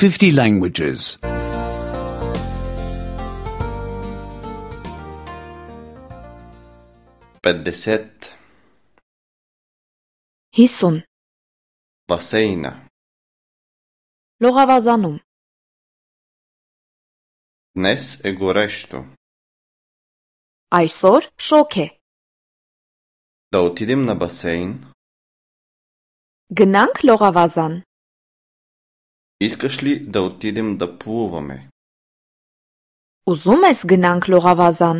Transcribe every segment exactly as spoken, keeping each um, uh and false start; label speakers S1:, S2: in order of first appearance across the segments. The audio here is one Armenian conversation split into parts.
S1: fifty languages.
S2: петдесет.
S3: հիսուն,
S2: Басейна.
S3: լողավազանում,
S2: Днес е горещо.
S3: այսօր շոգ է,
S2: Да отидем на басейн.
S3: գնանք լողավազան,
S2: Искаш ли да отидем да плуваме?
S3: ուզում ես գնանք լողավազան,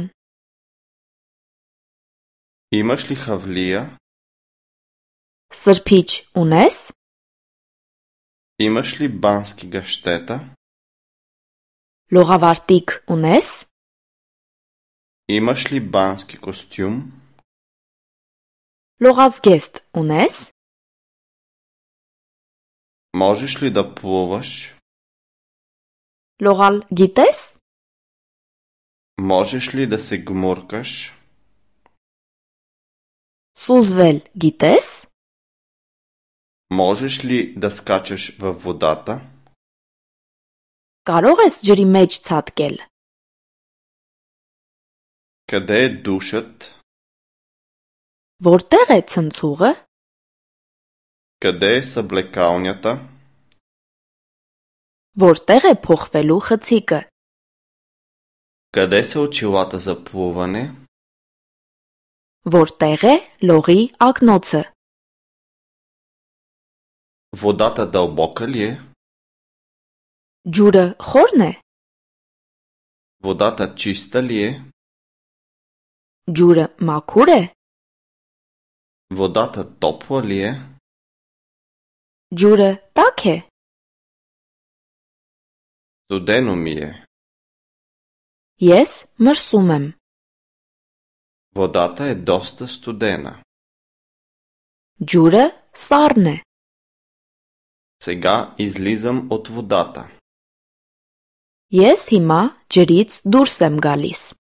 S2: Имаш ли хавлия?
S3: սրբիչ ունես,
S2: Имаш ли бански гащета?
S3: լողավարտիք ունես,
S2: Имаш ли бански костюм?
S3: լողազգեստ ունես,
S2: Можеш ли да плуваш?
S3: լողալ գիտես,
S2: Можеш ли да се гмуркаш?
S3: սուզվել գիտես,
S2: Можеш ли да скачаш във водата?
S3: կարող ես ջրի մեջ ցատկել,
S2: Къде е душът?
S3: որտեղ է ցնցուղը,
S2: Къде е съблекалнята?
S3: որտեղ է փոխվելու խցիկը,
S2: Къде са очилата за плуване?
S3: որտեղ է լողի ակնոցը,
S2: Водата дълбока ли е?
S3: ջուրը խորն է,
S2: Водата чиста ли е?
S3: ջուրը մաքուր է,
S2: Водата топла ли е?
S3: ջուրը տաք է,
S2: Студено ми е.
S3: ես մրսում եմ,
S2: Водата е доста студена.
S3: ջուրը սառն է,
S2: Сега излизам от водата.
S3: ես հիմա ջրից դուրս եմ գալիս,